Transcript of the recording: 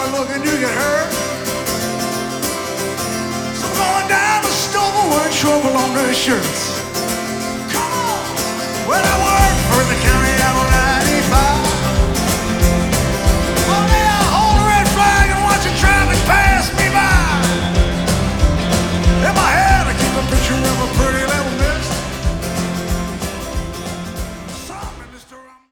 are looking, you get hurt. So going down the store and trouble on their shirts. Come on, well, I was.